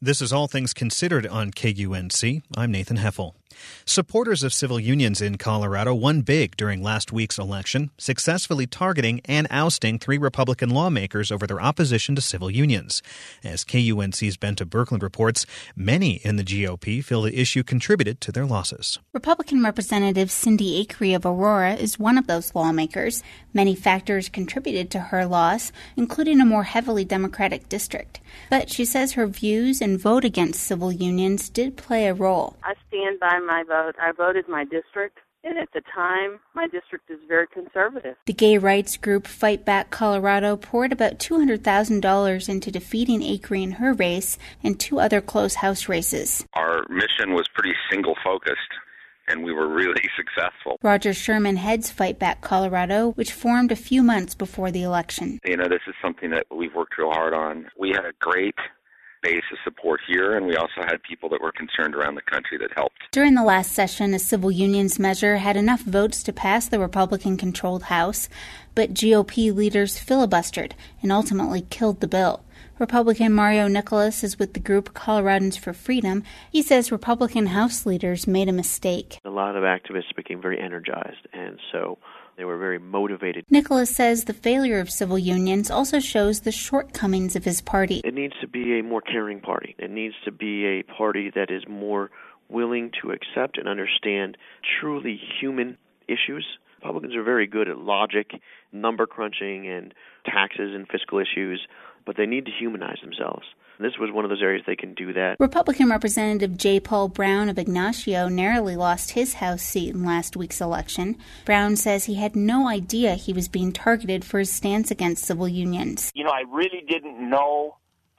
This is All Things Considered on KUNC. I'm Nathan Heffel. Supporters of civil unions in Colorado won big during last week's election, successfully targeting and ousting 3 Republican lawmakers over their opposition to civil unions. As KUNC's Benta Birkeland reports, many in the GOP feel the issue contributed to their losses. Republican Representative Cindy Acree of Aurora is one of those lawmakers. Many factors contributed to her loss, including a more heavily Democratic district. But she says her views and vote against civil unions did play a role. I stand by my vote. I voted my district, and at the time, my district is very conservative. The gay rights group Fight Back Colorado poured about $200,000 into defeating Acree in her race and 2 other close House races. Our mission was pretty single-focused, and we were really successful. Roger Sherman heads Fight Back Colorado, which formed a few months before the election. This is something that we've worked real hard on. We had a great base of support here, and we also had people that were concerned around the country that helped. During the last session, a civil unions measure had enough votes to pass the Republican-controlled House, but GOP leaders filibustered and ultimately killed the bill. Republican Mario Nicholas is with the group Coloradans for Freedom. He says Republican House leaders made a mistake. A lot of activists became very energized, and so they were very motivated. Nicholas says the failure of civil unions also shows the shortcomings of his party. It needs to be a more caring party. It needs to be a party that is more willing to accept and understand truly human issues. Republicans are very good at logic, number crunching, and taxes and fiscal issues, but they need to humanize themselves. This was one of those areas they can do that. Republican Representative J. Paul Brown of Ignacio narrowly lost his House seat in last week's election. Brown says he had no idea he was being targeted for his stance against civil unions. I really didn't know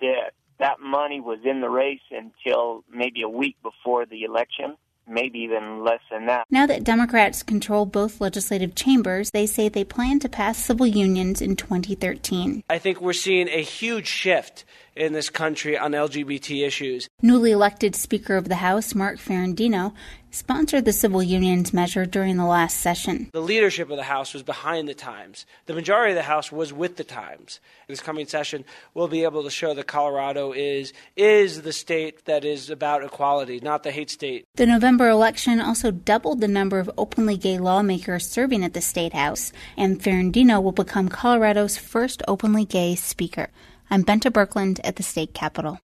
that money was in the race until maybe a week before the election. Maybe even less than that. Now that Democrats control both legislative chambers, they say they plan to pass civil unions in 2013. I think we're seeing a huge shift in this country on LGBT issues. Newly elected Speaker of the House, Mark Ferrandino, sponsored the civil unions measure during the last session. The leadership of the House was behind the times. The majority of the House was with the times. This coming session, we'll be able to show that Colorado is the state that is about equality, not the hate state. The November election also doubled the number of openly gay lawmakers serving at the State House, and Ferrandino will become Colorado's first openly gay speaker. I'm Benta Birkeland at the state capitol.